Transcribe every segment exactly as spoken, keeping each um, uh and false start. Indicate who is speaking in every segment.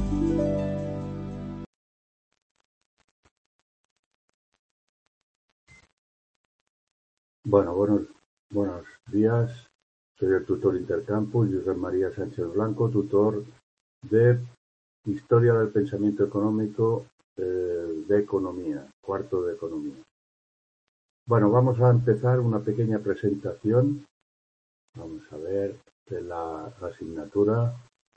Speaker 1: Bueno, buenos, buenos días. Soy el tutor Intercampus, José María Sánchez Blanco, tutor de Historia del Pensamiento Económico eh, de Economía, cuarto de Economía. Bueno, vamos a empezar una pequeña presentación. Vamos a ver de la, la asignatura.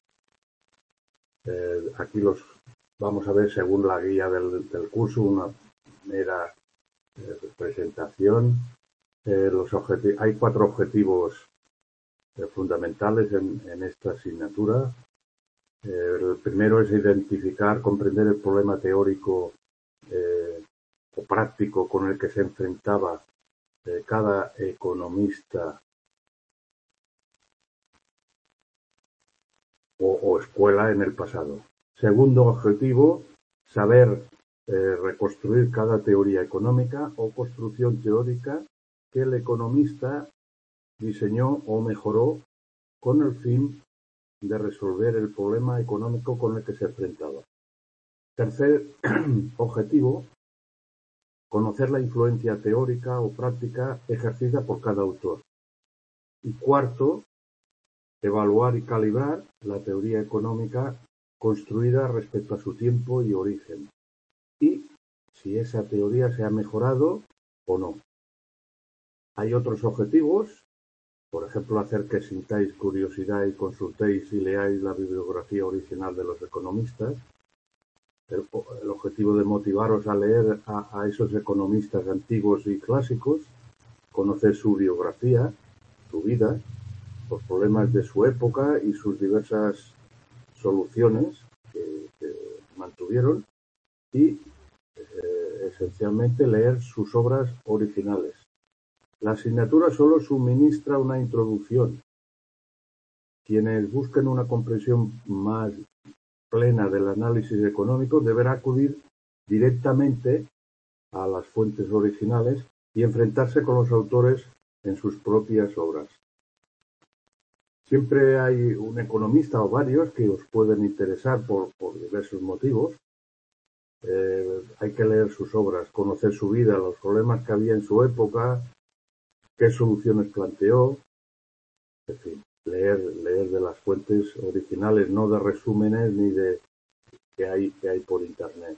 Speaker 1: Eh, aquí los vamos a ver según la guía del, del curso, una mera eh, presentación. Eh, los hay cuatro objetivos eh, fundamentales en, en esta asignatura. Eh, el primero es identificar, comprender el problema teórico eh, o práctico con el que se enfrentaba eh, cada economista o, o escuela en el pasado. Segundo objetivo, saber eh, reconstruir cada teoría económica o construcción teórica que el economista diseñó o mejoró con el fin de resolver el problema económico con el que se enfrentaba. Tercer objetivo, conocer la influencia teórica o práctica ejercida por cada autor. Y cuarto, evaluar y calibrar la teoría económica construida respecto a su tiempo y origen. Y si esa teoría se ha mejorado o no. Hay otros objetivos, por ejemplo, hacer que sintáis curiosidad y consultéis y leáis la bibliografía original de los economistas. El, el objetivo de motivaros a leer a, a esos economistas antiguos y clásicos, conocer su biografía, su vida, los problemas de su época y sus diversas soluciones que, que mantuvieron y eh, esencialmente leer sus obras originales. La asignatura solo suministra una introducción. Quienes busquen una comprensión más plena del análisis económico deberá acudir directamente a las fuentes originales y enfrentarse con los autores en sus propias obras. Siempre hay un economista o varios que os pueden interesar por, por diversos motivos. Eh, hay que leer sus obras, conocer su vida, los problemas que había en su época, qué soluciones planteó, en fin, leer, leer de las fuentes originales, no de resúmenes ni de que hay, que hay por internet.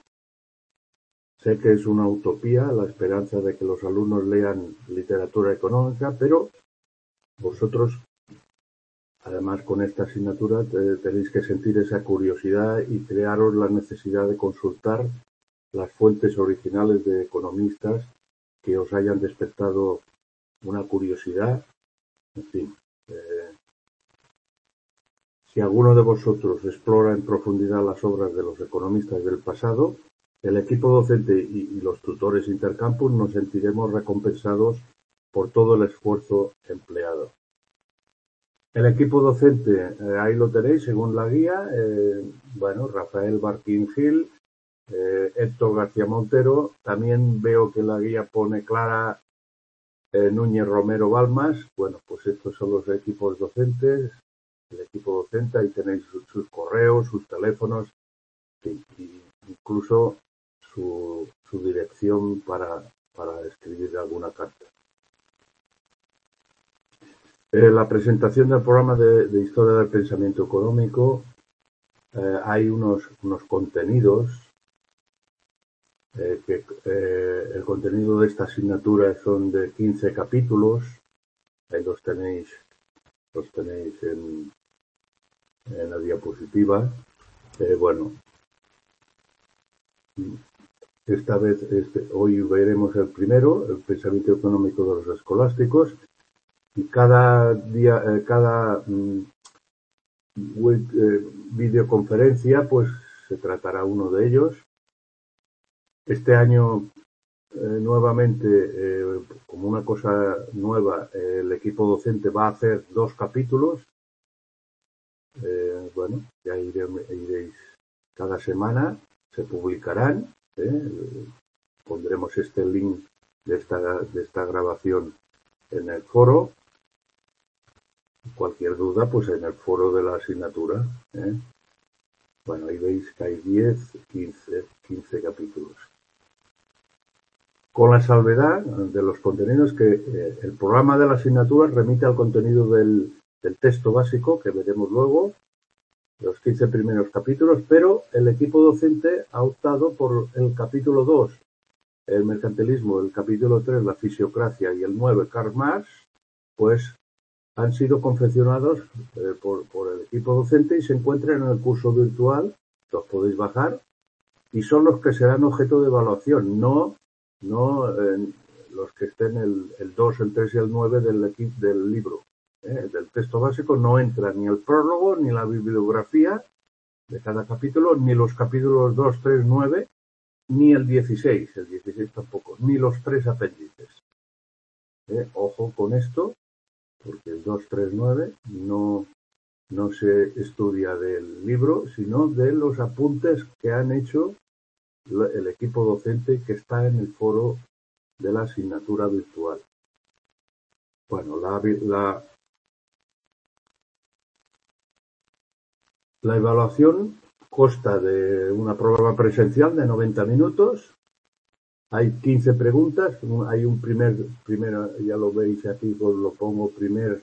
Speaker 1: Sé que es una utopía la esperanza de que los alumnos lean literatura económica, pero vosotros, además con esta asignatura, tenéis que sentir esa curiosidad y crearos la necesidad de consultar las fuentes originales de economistas que os hayan despertado una curiosidad, en fin. Eh, si alguno de vosotros explora en profundidad las obras de los economistas del pasado, el equipo docente y, y los tutores Intercampus nos sentiremos recompensados por todo el esfuerzo empleado. El equipo docente, eh, ahí lo tenéis según la guía, eh, bueno, Rafael Barquín Gil, eh, Héctor García Montero, también veo que la guía pone Clara eh, Núñez Romero Balmas, bueno, pues estos son los equipos docentes, el equipo docente, ahí tenéis sus, sus correos, sus teléfonos, y, y incluso su, su dirección para, para escribir alguna carta. Eh, la presentación del programa de, de Historia del Pensamiento Económico, eh, hay unos, unos contenidos, eh, que eh, el contenido de esta asignatura son de quince capítulos, ahí los tenéis, los tenéis en, en la diapositiva. Eh, bueno, esta vez, este, hoy veremos el primero, el pensamiento económico de los escolásticos, y cada día, eh, cada mm, web, eh, videoconferencia, pues se tratará uno de ellos. Este año, eh, nuevamente, eh, como una cosa nueva, eh, el equipo docente va a hacer dos capítulos. Eh, bueno, ya iré, iréis cada semana, se publicarán. Eh, pondremos este link de esta, de esta grabación en el foro. Cualquier duda, pues en el foro de la asignatura. ¿eh? Bueno, ahí veis que hay diez, quince, quince capítulos. Con la salvedad de los contenidos que eh, el programa de la asignatura remite al contenido del, del texto básico, que veremos luego, los quince primeros capítulos, pero el equipo docente ha optado por el capítulo dos, el mercantilismo, el capítulo tres, la fisiocracia, y el nueve, Karl Marx, pues han sido confeccionados eh, por, por el equipo docente y se encuentran en el curso virtual, los podéis bajar, y son los que serán objeto de evaluación, no, no eh, los que estén el, el dos, el tres y el nueve del, del libro. Eh, del texto básico no entra ni el prólogo, ni la bibliografía de cada capítulo, ni los capítulos dos, tres, nueve, ni el dieciséis, el dieciséis tampoco, ni los tres apéndices. Eh, ojo con esto, porque el dos, tres, nueve no, no se estudia del libro, sino de los apuntes que han hecho el equipo docente que está en el foro de la asignatura virtual. Bueno, la, la, la evaluación consta de una prueba presencial de noventa minutos. Hay quince preguntas, hay un primer, primero, ya lo veis aquí, os lo pongo primer,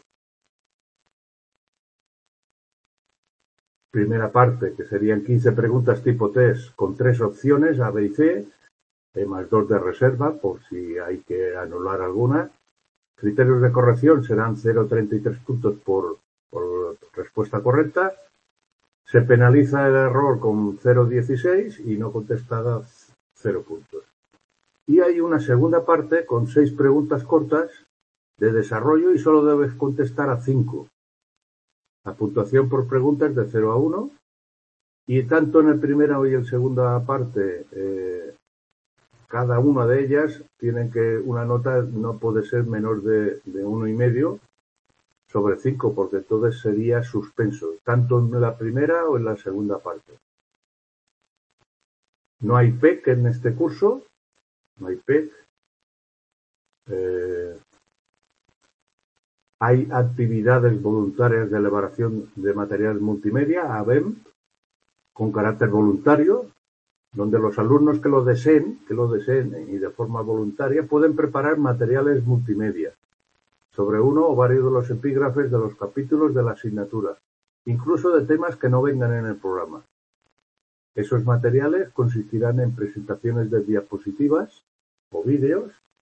Speaker 1: primera parte, que serían quince preguntas tipo test con tres opciones, A, B y C, eh, más dos de reserva, por si hay que anular alguna. Criterios de corrección serán cero coma treinta y tres puntos por, por respuesta correcta. Se penaliza el error con cero coma dieciséis y no contestada cero puntos. Y hay una segunda parte con seis preguntas cortas de desarrollo y solo debes contestar a cinco. La puntuación por preguntas de cero a uno. Y tanto en el primera y en segunda parte, eh, cada una de ellas tienen que, una nota no puede ser menor de, de uno y medio sobre cinco, porque entonces sería suspenso, tanto en la primera o en la segunda parte. No hay P E C en este curso. No hay P E C. Eh, hay actividades voluntarias de elaboración de materiales multimedia, A B E M, con carácter voluntario, donde los alumnos que lo deseen, que lo deseen y de forma voluntaria, pueden preparar materiales multimedia sobre uno o varios de los epígrafes de los capítulos de la asignatura, incluso de temas que no vengan en el programa. Esos materiales consistirán en presentaciones de diapositivas o vídeos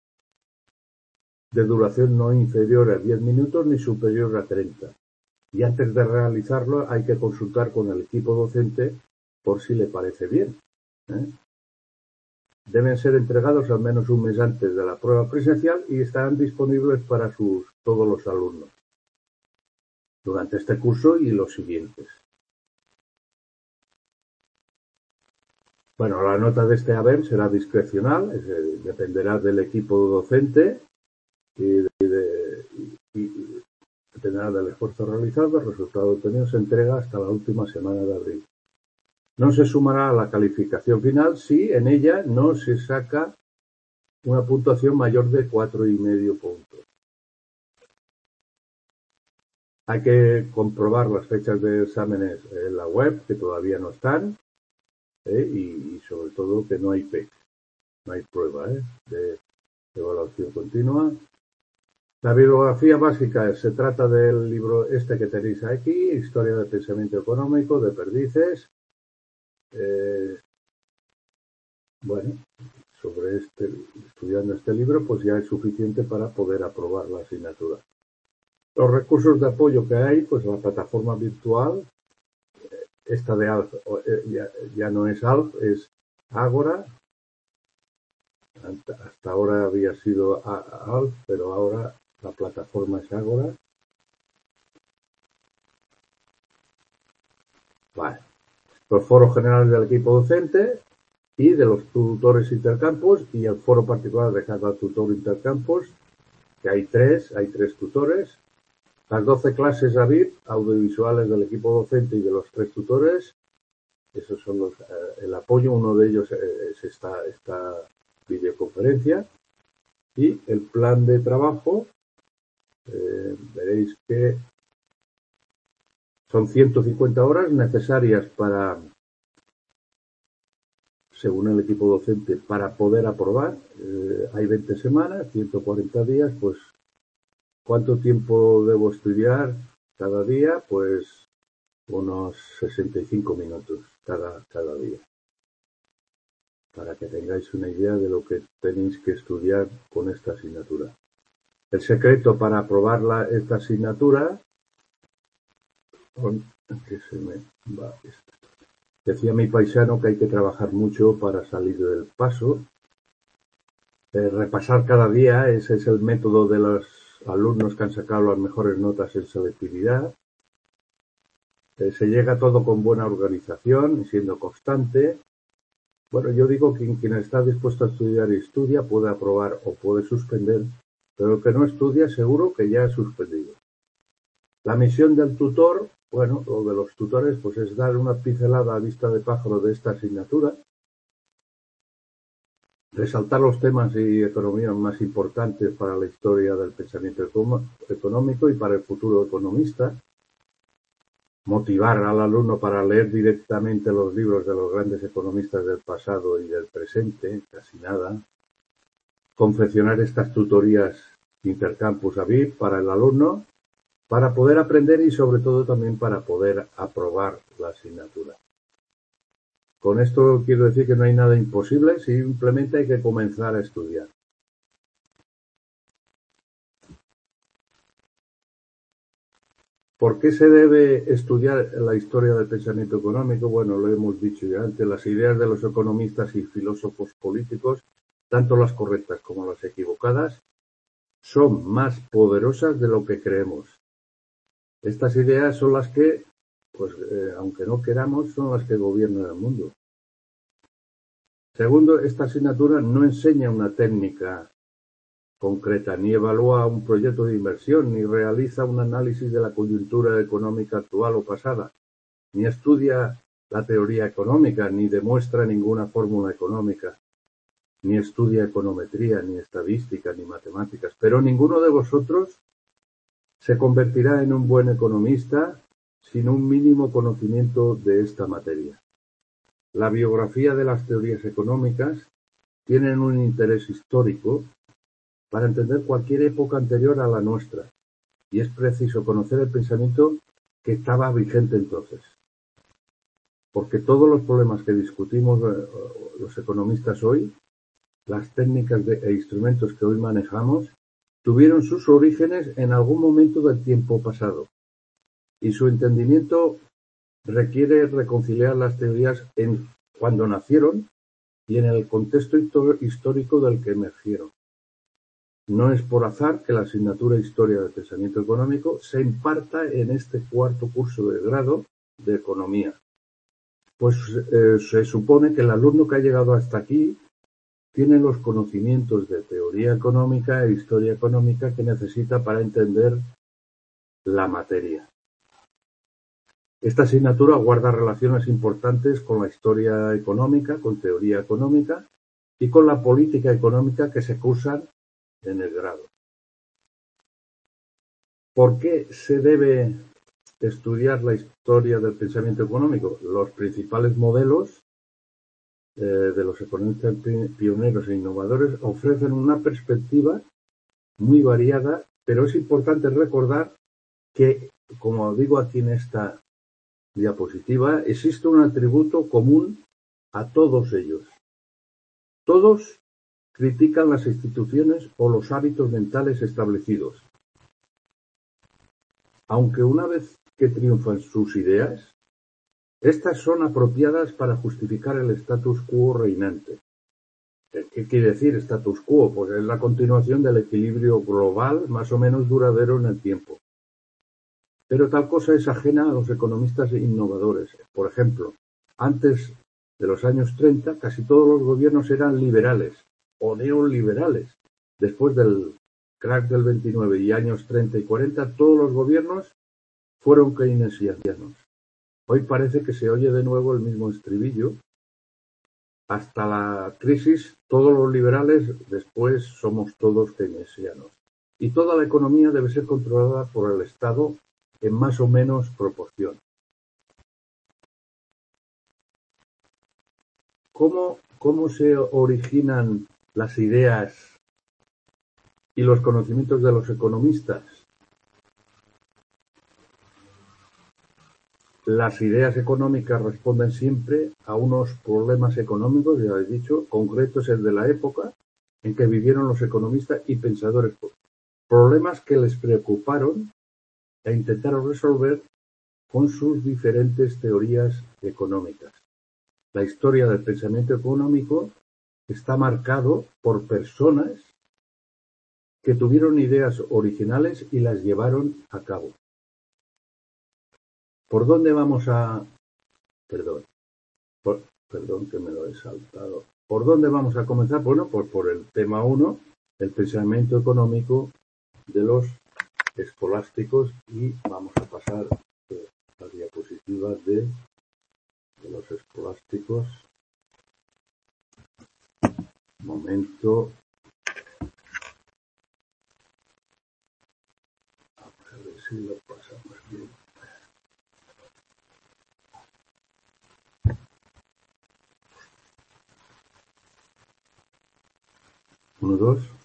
Speaker 1: de duración no inferior a diez minutos ni superior a treinta. Y antes de realizarlo hay que consultar con el equipo docente por si le parece bien. ¿eh? Deben ser entregados al menos un mes antes de la prueba presencial y estarán disponibles para sus, todos los alumnos durante este curso y los siguientes. Bueno, la nota de este A B E M será discrecional, es, eh, dependerá del equipo docente y, de, de, y, y dependerá del esfuerzo realizado. El resultado obtenido se entrega hasta la última semana de abril. No se sumará a la calificación final si en ella no se saca una puntuación mayor de cuatro y medio puntos. Hay que comprobar las fechas de exámenes en la web, que todavía no están, ¿eh? y, y sobre todo que no hay P E C, no hay prueba ¿eh? de evaluación continua. La bibliografía básica se trata del libro este que tenéis aquí, Historia del Pensamiento Económico, de Perdices. Eh, bueno, sobre este, estudiando este libro, pues ya es suficiente para poder aprobar la asignatura. Los recursos de apoyo que hay, pues la plataforma virtual, esta de Alf ya, ya no es Alf, es Ágora. Hasta ahora había sido Alf, pero ahora la plataforma es Ágora. Vale. Los foros generales del equipo docente y de los tutores intercampus y el foro particular de cada tutor intercampus, que hay tres, hay tres tutores. Las doce clases A V I P, audiovisuales del equipo docente y de los tres tutores. Esos son los, eh, el apoyo, uno de ellos es esta, esta videoconferencia. Y el plan de trabajo, eh, veréis que son ciento cincuenta horas necesarias para según el equipo docente, para poder aprobar. Eh, hay veinte semanas, ciento cuarenta días, pues ¿cuánto tiempo debo estudiar cada día? Pues unos sesenta y cinco minutos cada, cada día, para que tengáis una idea de lo que tenéis que estudiar con esta asignatura. El secreto para aprobar la, esta asignatura, que se me va esto. Decía mi paisano que hay que trabajar mucho para salir del paso. Eh, repasar cada día, ese es el método de los alumnos que han sacado las mejores notas en selectividad. Eh, se llega a todo con buena organización y siendo constante. Bueno, yo digo que quien está dispuesto a estudiar y estudia puede aprobar o puede suspender, pero el que no estudia seguro que ya ha suspendido. La misión del tutor, bueno, o de los tutores, pues es dar una pincelada a vista de pájaro de esta asignatura, resaltar los temas y economías más importantes para la historia del pensamiento económico y para el futuro economista, motivar al alumno para leer directamente los libros de los grandes economistas del pasado y del presente, casi nada, confeccionar estas tutorías intercampus A V I P para el alumno, para poder aprender y sobre todo también para poder aprobar la asignatura. Con esto quiero decir que no hay nada imposible, simplemente hay que comenzar a estudiar. ¿Por qué se debe estudiar la historia del pensamiento económico? Bueno, lo hemos dicho ya antes, las ideas de los economistas y filósofos políticos, tanto las correctas como las equivocadas, son más poderosas de lo que creemos. Estas ideas son las que, pues eh, aunque no queramos, son las que gobiernan el mundo. Segundo, esta asignatura no enseña una técnica concreta, ni evalúa un proyecto de inversión, ni realiza un análisis de la coyuntura económica actual o pasada, ni estudia la teoría económica, ni demuestra ninguna fórmula económica, ni estudia econometría, ni estadística, ni matemáticas. Pero ninguno de vosotros se convertirá en un buen economista sin un mínimo conocimiento de esta materia. La biografía de las teorías económicas tienen un interés histórico para entender cualquier época anterior a la nuestra, y es preciso conocer el pensamiento que estaba vigente entonces. Porque todos los problemas que discutimos los economistas hoy, las técnicas de, e instrumentos que hoy manejamos, tuvieron sus orígenes en algún momento del tiempo pasado, y su entendimiento requiere reconciliar las teorías en cuando nacieron y en el contexto histórico del que emergieron. No es por azar que la asignatura Historia del Pensamiento Económico se imparta en este cuarto curso de grado de Economía. Pues eh, se supone que el alumno que ha llegado hasta aquí tiene los conocimientos de teoría económica e historia económica que necesita para entender la materia. Esta asignatura guarda relaciones importantes con la historia económica, con teoría económica y con la política económica que se cursan en el grado. ¿Por qué se debe estudiar la historia del pensamiento económico? Los principales modelos eh, de los economistas pioneros e innovadores ofrecen una perspectiva muy variada, pero es importante recordar que, como digo aquí en esta diapositiva, existe un atributo común a todos ellos. Todos critican las instituciones o los hábitos mentales establecidos. Aunque una vez que triunfan sus ideas, estas son apropiadas para justificar el status quo reinante. ¿Qué quiere decir status quo? Pues es la continuación del equilibrio global más o menos duradero en el tiempo. Pero tal cosa es ajena a los economistas innovadores. Por ejemplo, antes de los años treinta, casi todos los gobiernos eran liberales o neoliberales. Después del crack del veintinueve y años treinta y cuarenta, todos los gobiernos fueron keynesianos. Hoy parece que se oye de nuevo el mismo estribillo. Hasta la crisis, todos los liberales, después somos todos keynesianos. Y toda la economía debe ser controlada por el Estado en más o menos proporción. ¿Cómo cómo se originan las ideas y los conocimientos de los economistas. Las ideas económicas responden siempre a unos problemas económicos, ya he dicho, concretos el de la época en que vivieron los economistas y pensadores. Problemas que les preocuparon e intentaron resolver con sus diferentes teorías económicas. La historia del pensamiento económico está marcado por personas que tuvieron ideas originales y las llevaron a cabo. ¿Por dónde vamos a...? Perdón, por, perdón que me lo he saltado. ¿Por dónde vamos a comenzar? Bueno, pues por el tema uno, el pensamiento económico de los escolásticos, y vamos a pasar eh, las diapositivas de, de los escolásticos. Un momento. Vamos a ver si lo pasamos bien. Uno, dos.